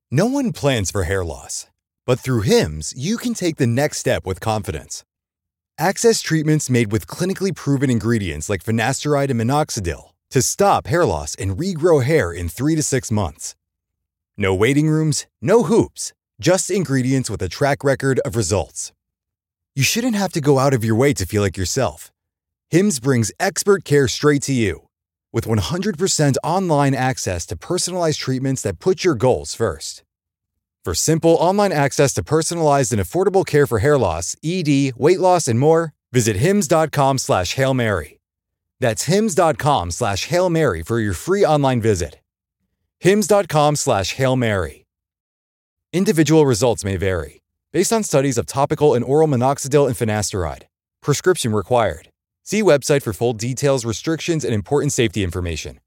No one plans for hair loss, but through Hims, you can take the next step with confidence. Access treatments made with clinically proven ingredients like finasteride and minoxidil to stop hair loss and regrow hair in 3 to 6 months. No waiting rooms, no hoops, just ingredients with a track record of results. You shouldn't have to go out of your way to feel like yourself. Hims brings expert care straight to you. With 100% online access to personalized treatments that put your goals first. For simple online access to personalized and affordable care for hair loss, ED, weight loss, and more, visit hims.com/Hail Mary. That's hims.com/Hail Mary for your free online visit. hims.com/Hail Mary. Individual results may vary, based on studies of topical and oral minoxidil and finasteride. Prescription required. See website for full details, restrictions, and important safety information.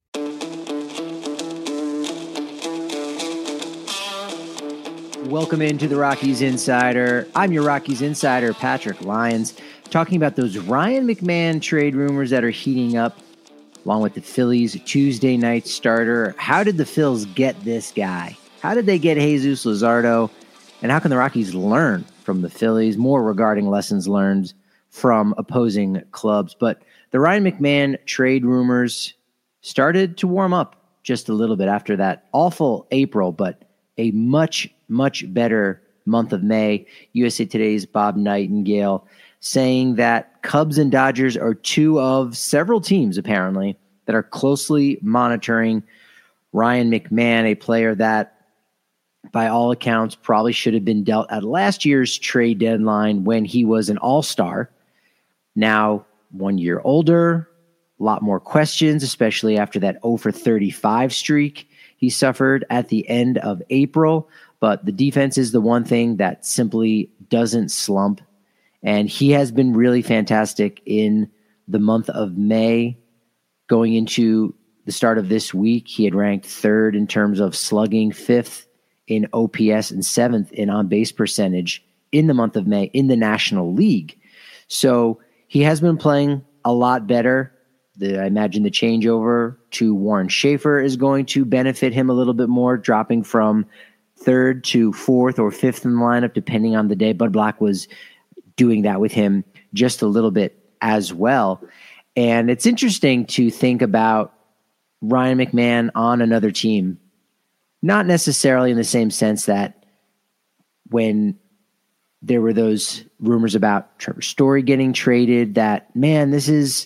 Welcome into the Rockies Insider. I'm your Rockies Insider, Patrick Lyons, talking about those Ryan McMahon trade rumors that are heating up, along with the Phillies Tuesday night starter. How did the Phils get this guy? How did they get Jesus Luzardo? And how can the Rockies learn from the Phillies? More regarding lessons learned from opposing clubs. But the Ryan McMahon trade rumors started to warm up just a little bit after that awful April, but a much, much better month of May. USA Today's Bob Nightingale saying that Cubs and Dodgers are two of several teams, apparently, that are closely monitoring Ryan McMahon, a player that, by all accounts, probably should have been dealt at last year's trade deadline when he was an all-star. Now, 1 year older, a lot more questions, especially after that 0 for 35 streak he suffered at the end of April. But the defense is the one thing that simply doesn't slump. And he has been really fantastic in the month of May. Going into the start of this week, he had ranked third in terms of slugging, fifth in OPS, and seventh in on-base percentage in the month of May in the National League. So he has been playing a lot better. I imagine the changeover to Warren Schaefer is going to benefit him a little bit more, dropping from third to fourth or fifth in the lineup, depending on the day. Bud Black was doing that with him just a little bit as well. And it's interesting to think about Ryan McMahon on another team, not necessarily in the same sense that when there were those rumors about Trevor Story getting traded, that, man, this is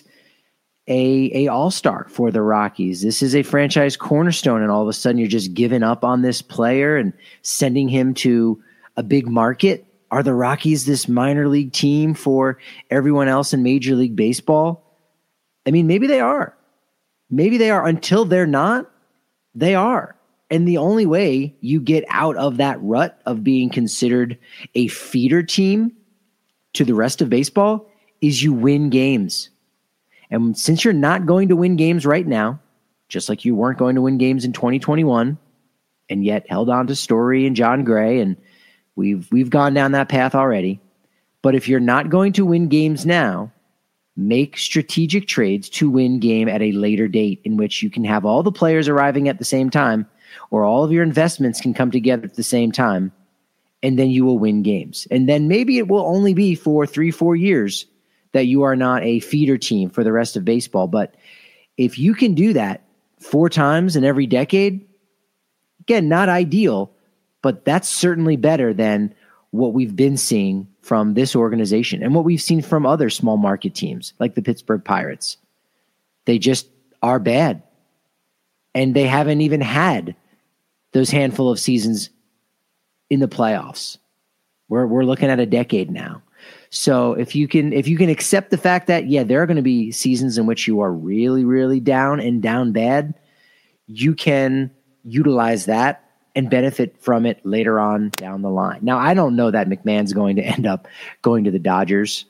a all-star for the Rockies. This is a franchise cornerstone, and all of a sudden you're just giving up on this player and sending him to a big market. Are the Rockies this minor league team for everyone else in Major League Baseball? I mean, maybe they are. Maybe they are. Until they're not, they are. And the only way you get out of that rut of being considered a feeder team to the rest of baseball is you win games. And since you're not going to win games right now, just like you weren't going to win games in 2021, and yet held on to Story and John Gray, and we've gone down that path already. But if you're not going to win games now, make strategic trades to win game at a later date in which you can have all the players arriving at the same time, or all of your investments can come together at the same time, and then you will win games. And then maybe it will only be for 3-4 years that you are not a feeder team for the rest of baseball. But if you can do that 4 times in every decade, again, not ideal, but that's certainly better than what we've been seeing from this organization and what we've seen from other small market teams like the Pittsburgh Pirates. They just are bad. And they haven't even had those handful of seasons in the playoffs. We're looking at a decade now. So if you can accept the fact that, yeah, there are going to be seasons in which you are really, really down and down bad, you can utilize that and benefit from it later on down the line. Now, I don't know that McMahon's going to end up going to the Dodgers.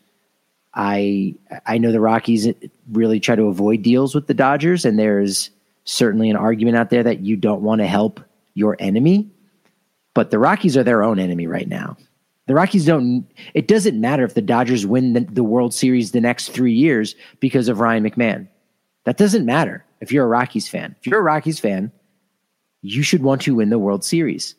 I know the Rockies really try to avoid deals with the Dodgers, and there's certainly an argument out there that you don't want to help your enemy, but the Rockies are their own enemy right now. The Rockies it doesn't matter if the Dodgers win the World Series the next 3 years because of Ryan McMahon. That doesn't matter if you're a Rockies fan. If you're a Rockies fan, you should want to win the World Series.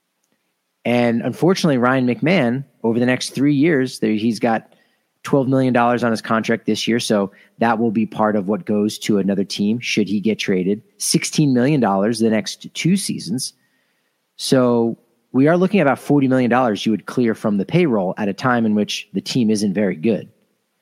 And unfortunately, Ryan McMahon, over the next 3 years, he's got $12 million on his contract this year, so that will be part of what goes to another team should he get traded. $16 million the next 2 seasons. So we are looking at about $40 million you would clear from the payroll at a time in which the team isn't very good.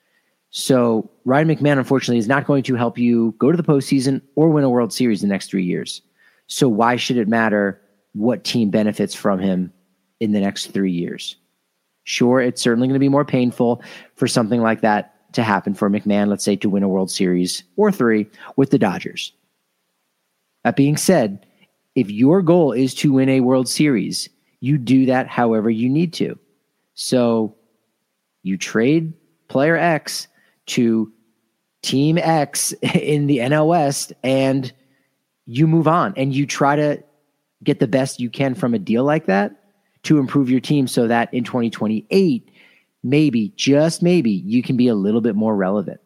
So Ryan McMahon, unfortunately, is not going to help you go to the postseason or win a World Series the next 3 years. So why should it matter what team benefits from him in the next 3 years? Sure, it's certainly going to be more painful for something like that to happen for McMahon, let's say, to win a World Series or 3 with the Dodgers. That being said, if your goal is to win a World Series, you do that however you need to. So you trade player X to Team X in the NL West and you move on and you try to get the best you can from a deal like that to improve your team so that in 2028, maybe, just maybe, you can be a little bit more relevant.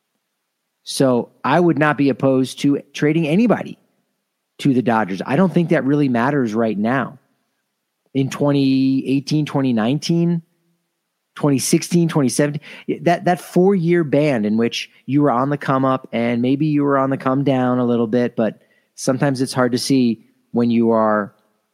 So I would not be opposed to trading anybody to the Dodgers. I don't think that really matters right now. In 2018, 2019, 2016, 2017, that 4-year band in which you were on the come up and maybe you were on the come down a little bit, but sometimes it's hard to see when you're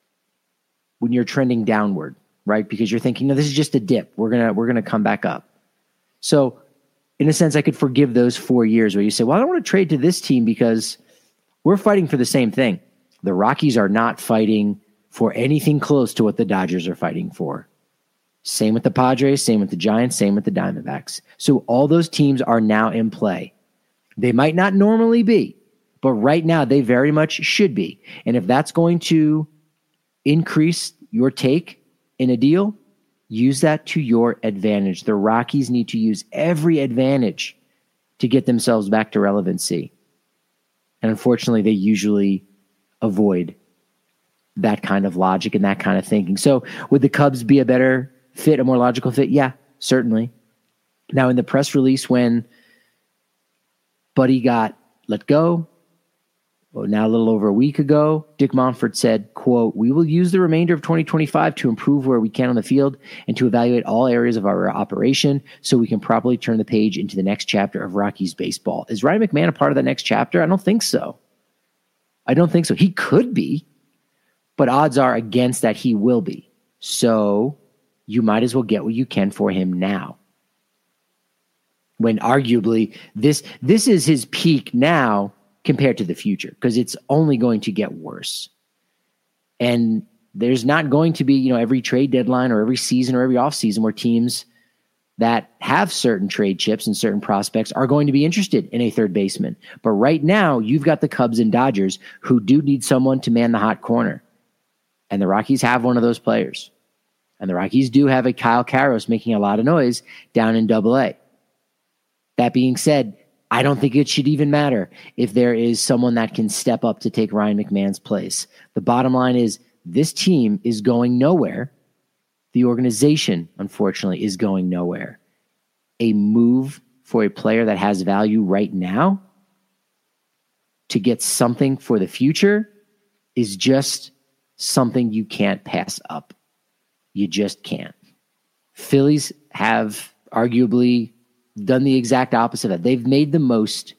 trending downward, right? Because you're thinking, no, this is just a dip. We're gonna come back up. So in a sense, I could forgive those 4 years where you say, well, I don't want to trade to this team because we're fighting for the same thing. The Rockies are not fighting for anything close to what the Dodgers are fighting for. Same with the Padres, same with the Giants, same with the Diamondbacks. So all those teams are now in play. They might not normally be, but right now they very much should be. And if that's going to increase your take in a deal, use that to your advantage. The Rockies need to use every advantage to get themselves back to relevancy. And unfortunately, they usually avoid that kind of logic and that kind of thinking. So would the Cubs be a better fit, a more logical fit? Yeah, certainly. Now, in the press release when Buddy got let go, now a little over a week ago, Dick Monfort said, quote, "We will use the remainder of 2025 to improve where we can on the field and to evaluate all areas of our operation so we can properly turn the page into the next chapter of Rockies baseball." Is Ryan McMahon a part of the next chapter? I don't think so. He could be, but odds are against that he will be. So you might as well get what you can for him now. When arguably this is his peak now compared to the future, because it's only going to get worse. And there's not going to be, every trade deadline or every season or every offseason where teams that have certain trade chips and certain prospects are going to be interested in a third baseman. But right now, you've got the Cubs and Dodgers who do need someone to man the hot corner. And the Rockies have one of those players. And the Rockies do have a Kyle Karros making a lot of noise down in Double-A. That being said, I don't think it should even matter if there is someone that can step up to take Ryan McMahon's place. The bottom line is this team is going nowhere. The organization, unfortunately, is going nowhere. A move for a player that has value right now to get something for the future is just something you can't pass up. You just can't. Phillies have arguably done the exact opposite of that. They've made the most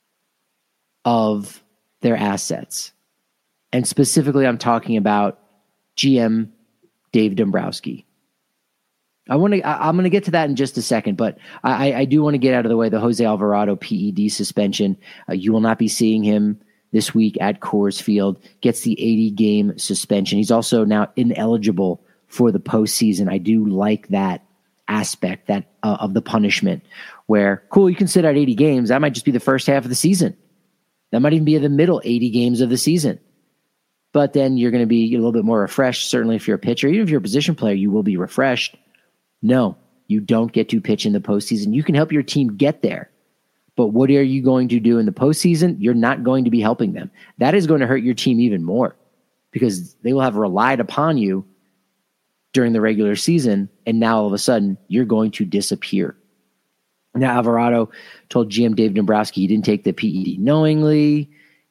of their assets. And specifically, I'm talking about GM Dave Dombrowski. I'm going to get to that in just a second, but I do want to get out of the way the Jose Alvarado PED suspension. You will not be seeing him this week at Coors Field. Gets the 80-game suspension. He's also now ineligible for the postseason. I do like that aspect of the punishment where, cool, you can sit out 80 games. That might just be the first half of the season. That might even be the middle 80 games of the season. But then you're going to be a little bit more refreshed. Certainly if you're a pitcher, even if you're a position player, you will be refreshed. No, you don't get to pitch in the postseason. You can help your team get there. But what are you going to do in the postseason? You're not going to be helping them. That is going to hurt your team even more because they will have relied upon you during the regular season, and now all of a sudden you're going to disappear. Now Alvarado told GM Dave Dombrowski he didn't take the PED knowingly.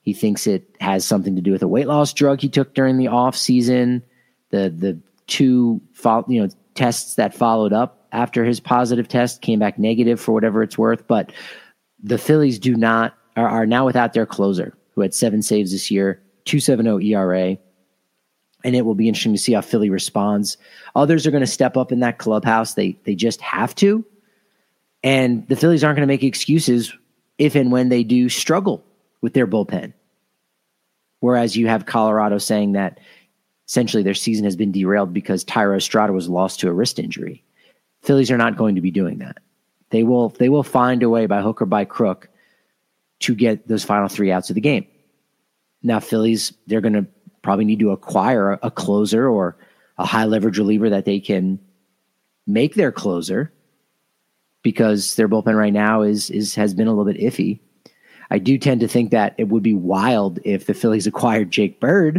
He thinks it has something to do with a weight loss drug he took during the off season. The two tests that followed up after his positive test came back negative for whatever it's worth. But the Phillies are now without their closer, who had 7 saves this year, 2.70 ERA. And it will be interesting to see how Philly responds. Others are going to step up in that clubhouse. They just have to. And the Phillies aren't going to make excuses if and when they do struggle with their bullpen. Whereas you have Colorado saying that essentially their season has been derailed because Thairo Estrada was lost to a wrist injury. Phillies are not going to be doing that. They will find a way by hook or by crook to get those final 3 outs of the game. Now, Phillies, they're going to probably need to acquire a closer or a high leverage reliever that they can make their closer, because their bullpen right now has been a little bit iffy. I do tend to think that it would be wild if the Phillies acquired Jake Bird,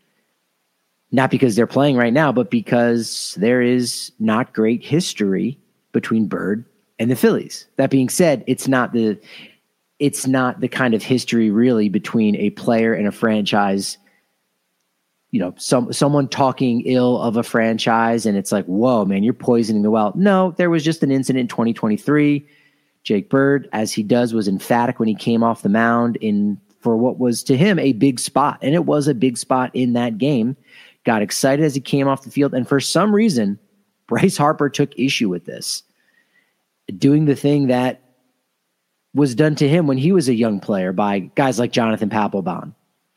not because they're playing right now, but because there is not great history between Bird and the Phillies. That being said, it's not the kind of history really between a player and a franchise. Someone talking ill of a franchise and it's like, whoa, man, you're poisoning the well. No, there was just an incident in 2023. Jake Bird, as he does, was emphatic when he came off the mound for what was to him a big spot. And it was a big spot in that game. Got excited as he came off the field. And for some reason, Bryce Harper took issue with this, doing the thing that was done to him when he was a young player by guys like Jonathan Papelbon.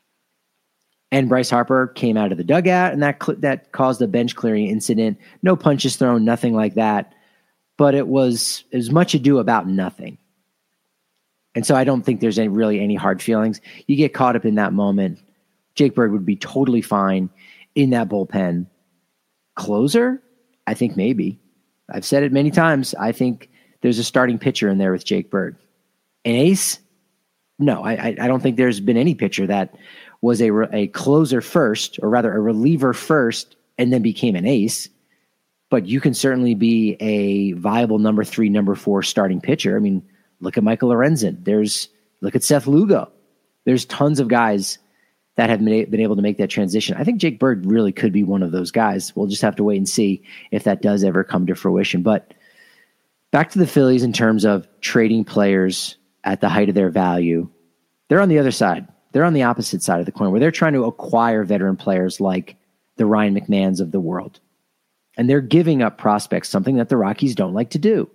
And Bryce Harper came out of the dugout, and that caused a bench clearing incident. No punches thrown, nothing like that. But it was much ado about nothing. And so I don't think there's really any hard feelings. You get caught up in that moment. Jake Bird would be totally fine in that bullpen. Closer? I think maybe. I've said it many times. I think there's a starting pitcher in there with Jake Bird. An ace? No, I don't think there's been any pitcher that was a closer first, or rather a reliever first, and then became an ace. But you can certainly be a viable number 3, number 4 starting pitcher. I mean, look at Michael Lorenzen. Look at Seth Lugo. There's tons of guys that have been able to make that transition. I think Jake Bird really could be one of those guys. We'll just have to wait and see if that does ever come to fruition. But back to the Phillies in terms of trading players at the height of their value. They're on the other side. They're on the opposite side of the coin, where they're trying to acquire veteran players like the Ryan McMahons of the world. And they're giving up prospects, something that the Rockies don't like to do.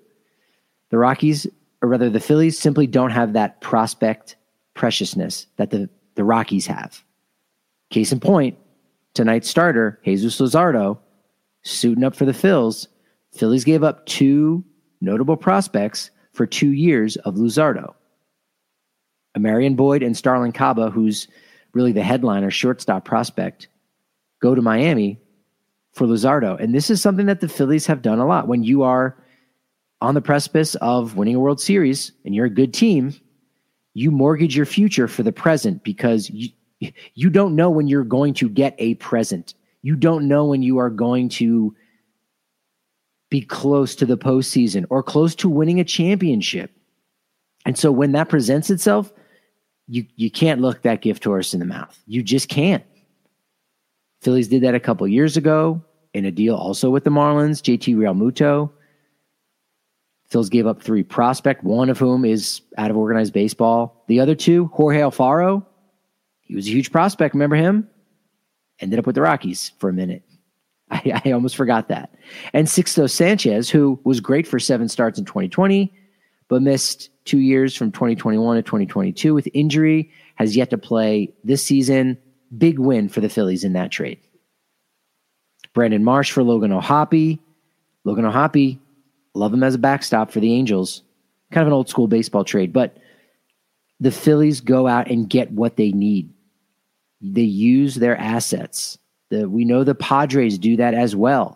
The Phillies simply don't have that prospect preciousness that the Rockies have. Case in point, tonight's starter, Jesus Luzardo, suiting up for the Phils. Phillies gave up 2 notable prospects for 2 years of Luzardo. Marion Boyd and Starlin Caba, who's really the headliner shortstop prospect, go to Miami for Luzardo. And this is something that the Phillies have done a lot. When you are on the precipice of winning a World Series and you're a good team, you mortgage your future for the present, because you don't know when you're going to get a present. You don't know when you are going to be close to the postseason or close to winning a championship. And so when that presents itself, you can't look that gift horse in the mouth. You just can't. Phillies did that a couple years ago in a deal also with the Marlins, JT Realmuto. Phillies gave up 3 prospects, one of whom is out of organized baseball. The other 2, Jorge Alfaro, he was a huge prospect. Remember him? Ended up with the Rockies for a minute. I almost forgot that. And Sixto Sanchez, who was great for 7 starts in 2020, but missed 2 years from 2021 to 2022 with injury, has yet to play this season. Big win for the Phillies in that trade. Brandon Marsh for Logan O'Hoppe. Logan O'Hoppe, love him as a backstop for the Angels. Kind of an old school baseball trade, but the Phillies go out and get what they need. They use their assets. We know the Padres do that as well.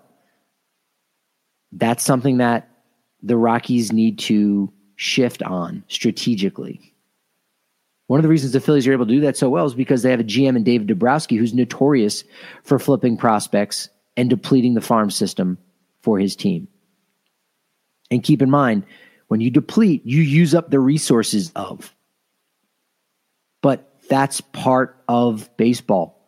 That's something that the Rockies need to shift on strategically. One of the reasons the Phillies are able to do that so well is because they have a GM in David Dabrowski who's notorious for flipping prospects and depleting the farm system for his team. And keep in mind, when you deplete, you use up the resources of. But That's part of baseball.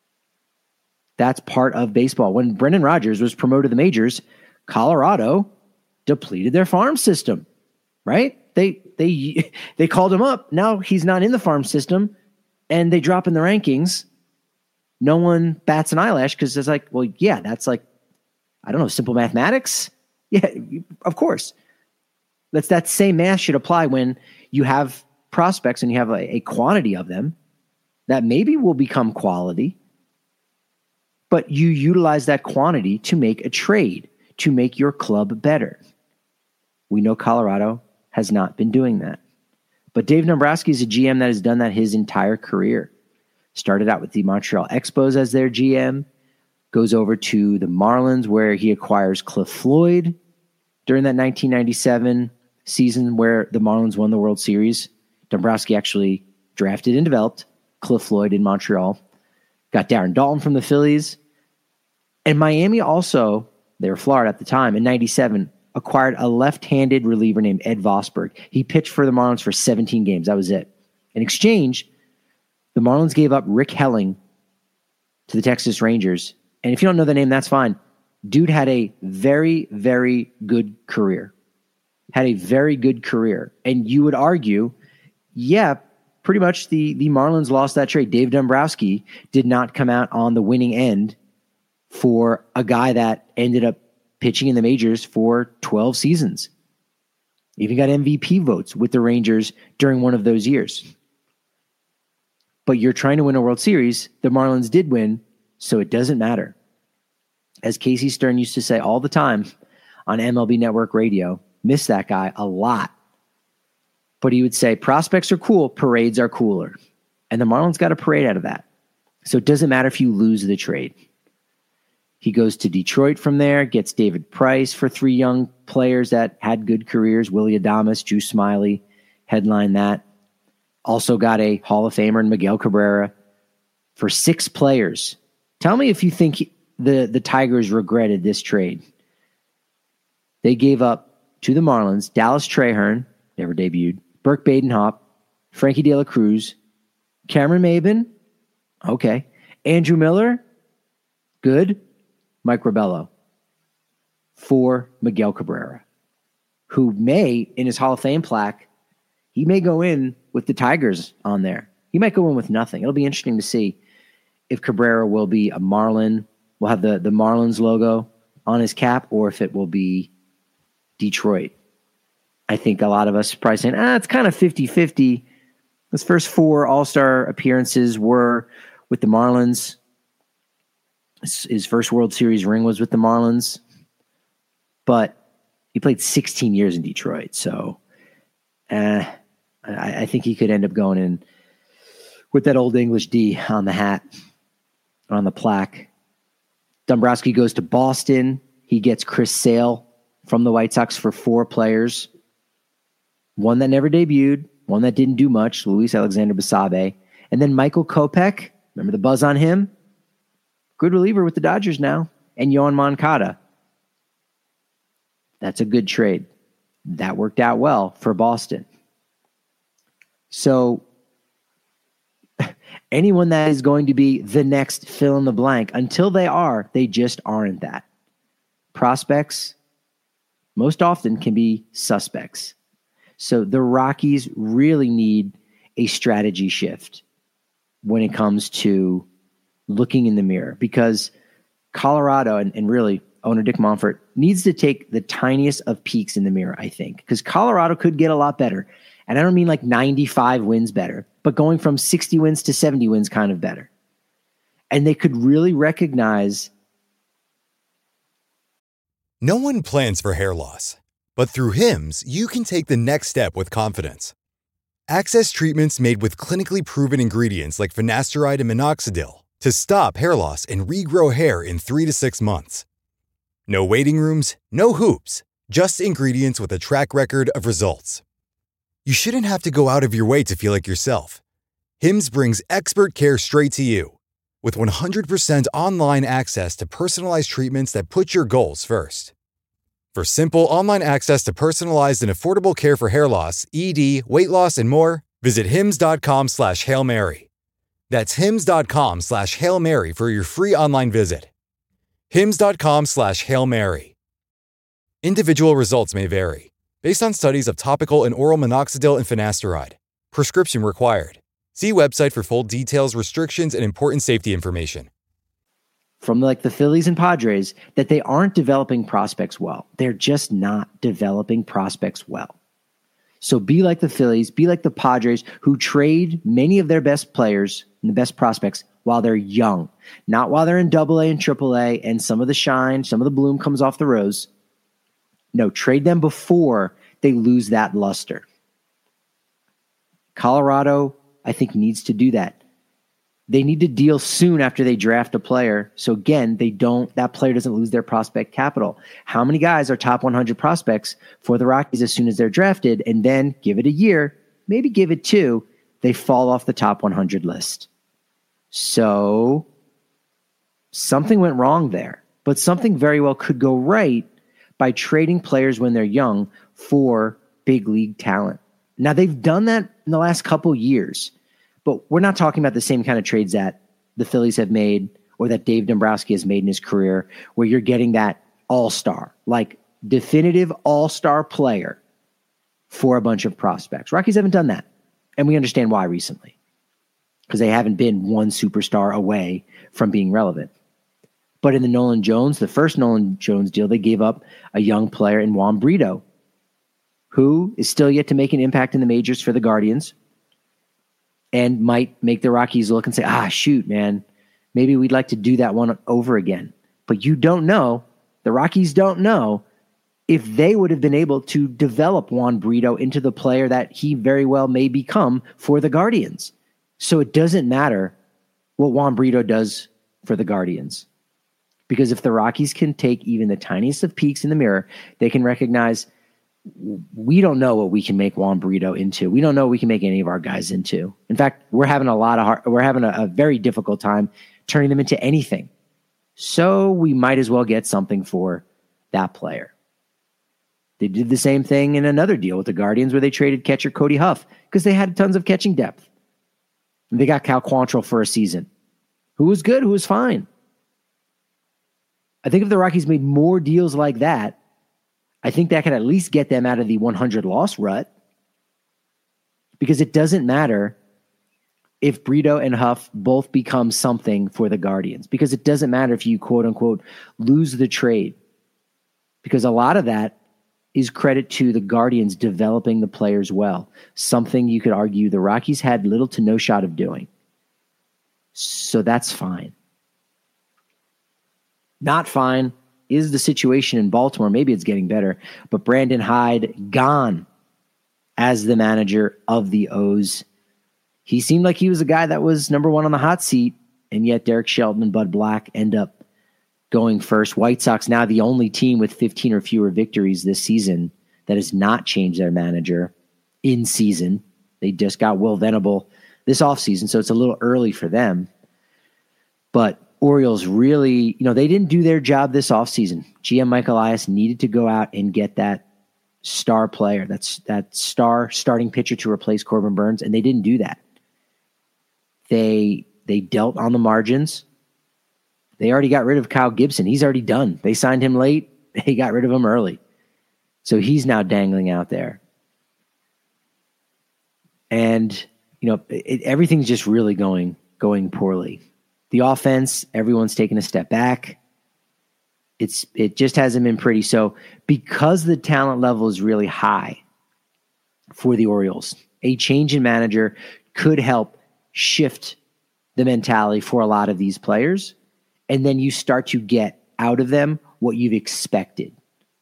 That's part of baseball. When Brendan Rodgers was promoted to the majors, Colorado depleted their farm system, right? They called him up. Now he's not in the farm system, and they drop in the rankings. No one bats an eyelash because it's like, well, yeah, that's like, I don't know, simple mathematics. Yeah, of course. That same math should apply when you have prospects and you have a quantity of them that maybe will become quality, but you utilize that quantity to make a trade, to make your club better. We know Colorado has not been doing that. But Dave Dombrowski is a GM that has done that his entire career. Started out with the Montreal Expos as their GM, goes over to the Marlins where he acquires Cliff Floyd during that 1997 season where the Marlins won the World Series. Dombrowski actually drafted and developed Cliff Floyd in Montreal. Got Darren Daulton from the Phillies. And Miami also, they were Florida at the time, in 97, acquired a left-handed reliever named Ed Vosberg. He pitched for the Marlins for 17 games. That was it. In exchange, the Marlins gave up Rick Helling to the Texas Rangers. And if you don't know the name, that's fine. Dude had a very, very good career. Had a very good career. And you would argue, yeah, pretty much the Marlins lost that trade. Dave Dombrowski did not come out on the winning end for a guy that ended up pitching in the majors for 12 seasons. Even got MVP votes with the Rangers during one of those years. But you're trying to win a World Series. The Marlins did win, so it doesn't matter. As Casey Stern used to say all the time on MLB Network Radio, miss that guy a lot. But he would say, prospects are cool, parades are cooler. And the Marlins got a parade out of that. So it doesn't matter if you lose the trade. He goes to Detroit from there, gets David Price for 3 young players that had good careers. Willie Adames, Drew Smiley, headline that. Also got a Hall of Famer in Miguel Cabrera for 6 players. Tell me if you think the Tigers regretted this trade. They gave up to the Marlins Dallas Traherne, never debuted, Burke Badenhop, Frankie De La Cruz, Cameron Maybin, okay, Andrew Miller, good, Mike Rabello, for Miguel Cabrera, who may, in his Hall of Fame plaque, he may go in with the Tigers on there. He might go in with nothing. It'll be interesting to see if Cabrera will be a Marlin, will have the Marlins logo on his cap, or if it will be Detroit. I think a lot of us are probably saying, it's kind of 50-50. His first 4 All-Star appearances were with the Marlins. His first World Series ring was with the Marlins. But he played 16 years in Detroit. So I think he could end up going in with that old English D on the hat, on the plaque. Dombrowski goes to Boston. He gets Chris Sale from the White Sox for 4 players. One that never debuted, one that didn't do much, Luis Alexander Basabe. And then Michael Kopech, remember the buzz on him? Good reliever with the Dodgers now. And Yoan Moncada. That's a good trade. That worked out well for Boston. So anyone that is going to be the next fill in the blank, until they just aren't that. Prospects most often can be suspects. So the Rockies really need a strategy shift when it comes to looking in the mirror, because Colorado and really owner Dick Monfort needs to take the tiniest of peeks in the mirror, I think, because Colorado could get a lot better. And I don't mean like 95 wins better, but going from 60 wins to 70 wins kind of better. And they could really recognize. No one plans for hair loss, but through Hims, you can take the next step with confidence. Access treatments made with clinically proven ingredients like finasteride and minoxidil to stop hair loss and regrow hair in 3 to 6 months. No waiting rooms, no hoops, just ingredients with a track record of results. You shouldn't have to go out of your way to feel like yourself. Hims brings expert care straight to you. With 100% online access to personalized treatments that put your goals first. For simple online access to personalized and affordable care for hair loss, ED, weight loss, and more, visit hims.com/Hail Mary. That's hims.com/Hail Mary for your free online visit. hims.com/Hail Mary. Individual results may vary, based on studies of topical and oral minoxidil and finasteride. Prescription required. See website for full details, restrictions, and important safety information. From like the Phillies and Padres, that they aren't developing prospects well. They're just not developing prospects well. So be like the Phillies, be like the Padres, who trade many of their best players and the best prospects while they're young, not while they're in AA and AAA and some of the shine, some of the bloom comes off the rose. No, trade them before they lose that luster. Colorado, I think, needs to do that. They need to deal soon after they draft a player. So again, that player doesn't lose their prospect capital. How many guys are top 100 prospects for the Rockies as soon as they're drafted, and then give it a year, maybe give it two, they fall off the top 100 list? So something went wrong there, but something very well could go right by trading players when they're young for big league talent. Now, they've done that in the last couple years, but we're not talking about the same kind of trades that the Phillies have made or that Dave Dombrowski has made in his career, where you're getting that all-star, like definitive all-star player for a bunch of prospects. Rockies haven't done that, and we understand why recently, because they haven't been one superstar away from being relevant. But in the first Nolan Jones deal, they gave up a young player in Juan Brito, who is still yet to make an impact in the majors for the Guardians, and might make the Rockies look and say, shoot, man, maybe we'd like to do that one over again. But you don't know, the Rockies don't know, if they would have been able to develop Juan Brito into the player that he very well may become for the Guardians. So it doesn't matter what Juan Brito does for the Guardians. Because if the Rockies can take even the tiniest of peeks in the mirror, they can recognize, we don't know what we can make Juan Brito into. We don't know what we can make any of our guys into. In fact, we're having a very difficult time turning them into anything. So we might as well get something for that player. They did the same thing in another deal with the Guardians, where they traded catcher Cody Huff because they had tons of catching depth. And they got Cal Quantrill for a season, who was good, who was fine. I think if the Rockies made more deals like that, I think that could at least get them out of the 100 loss rut, because it doesn't matter if Brito and Huff both become something for the Guardians, because it doesn't matter if you quote unquote lose the trade, because a lot of that is credit to the Guardians developing the players well, something you could argue the Rockies had little to no shot of doing. So that's fine. Not fine is the situation in Baltimore. Maybe it's getting better, but Brandon Hyde gone as the manager of the O's. He seemed like he was a guy that was number one on the hot seat, and yet Derek Shelton and Bud Black end up going first. White Sox now the only team with 15 or fewer victories this season that has not changed their manager in season. They just got Will Venable this offseason, so it's a little early for them. But Orioles really, they didn't do their job this offseason. GM Mike Elias needed to go out and get that star player, that star starting pitcher to replace Corbin Burns, and they didn't do that. They dealt on the margins. They already got rid of Kyle Gibson. He's already done. They signed him late. They got rid of him early. So he's now dangling out there. And, everything's just really going poorly. The offense, everyone's taking a step back. It just hasn't been pretty. So because the talent level is really high for the Orioles, a change in manager could help shift the mentality for a lot of these players. And then you start to get out of them what you've expected.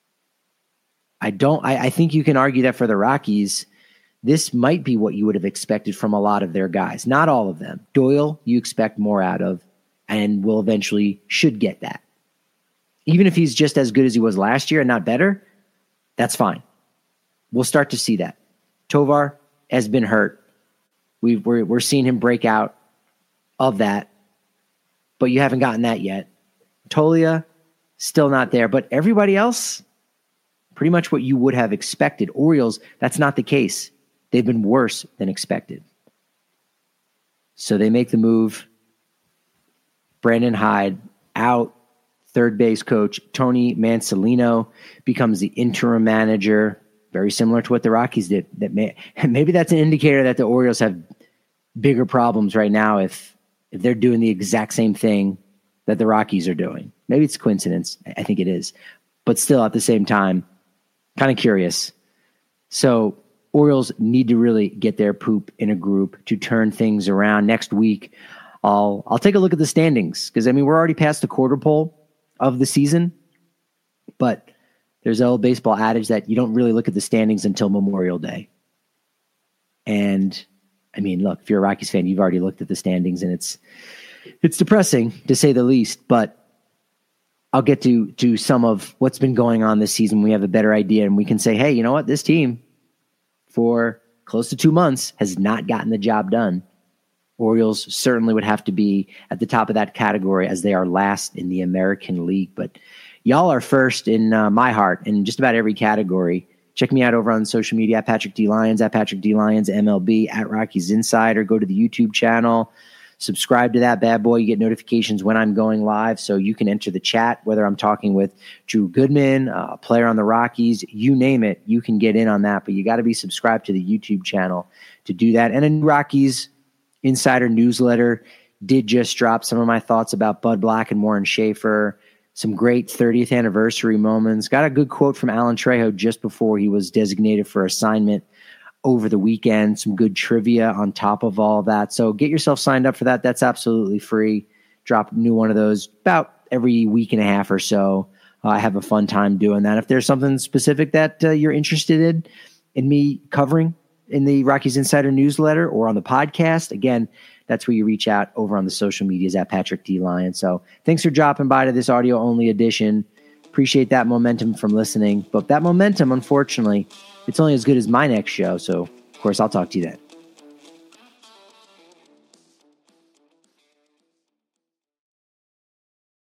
I think you can argue that for the Rockies, this might be what you would have expected from a lot of their guys. Not all of them. Doyle, you expect more out of, and will eventually should get that. Even if he's just as good as he was last year and not better, that's fine. We'll start to see that. Tovar has been hurt. We're seeing him break out of that, but you haven't gotten that yet. Tolia, still not there, but everybody else, pretty much what you would have expected. Orioles, that's not the case. They've been worse than expected. So they make the move. Brandon Hyde out. Third base coach Tony Mansolino becomes the interim manager. Very similar to what the Rockies did. Maybe that's an indicator that the Orioles have bigger problems right now if they're doing the exact same thing that the Rockies are doing. Maybe it's coincidence. I think it is. But still, at the same time, kind of curious. So Orioles need to really get their poop in a group to turn things around. Next week, I'll take a look at the standings because, we're already past the quarter pole of the season, but there's an old baseball adage that you don't really look at the standings until Memorial Day. And look, if you're a Rockies fan, you've already looked at the standings, and it's depressing to say the least, but I'll get to some of what's been going on this season. We have a better idea, and we can say, hey, you know what? This team for close to 2 months has not gotten the job done. Orioles certainly would have to be at the top of that category as they are last in the American League. But y'all are first in my heart in just about every category. Check me out over on social media at Patrick D. Lyons, at Patrick D. Lyons, MLB, at Rockies Insider. Go to the YouTube channel. Subscribe to that bad boy. You get notifications when I'm going live, so you can enter the chat, whether I'm talking with Drew Goodman, a player on the Rockies, you name it, you can get in on that. But you got to be subscribed to the YouTube channel to do that. And a Rockies Insider newsletter did just drop some of my thoughts about Bud Black and Warren Schaefer, some great 30th anniversary moments. Got a good quote from Alan Trejo just before he was designated for assignment over the weekend. Some good trivia on top of all that. So get yourself signed up for that. That's absolutely free. Drop a new one of those about every week and a half or so. I have a fun time doing that. If there's something specific that you're interested in me covering in the Rockies Insider newsletter or on the podcast, again, that's where you reach out over on the social medias at Patrick D. Lyons. So thanks for dropping by to this audio-only edition. Appreciate that momentum from listening. But that momentum, unfortunately, it's only as good as my next show. So, of course, I'll talk to you then.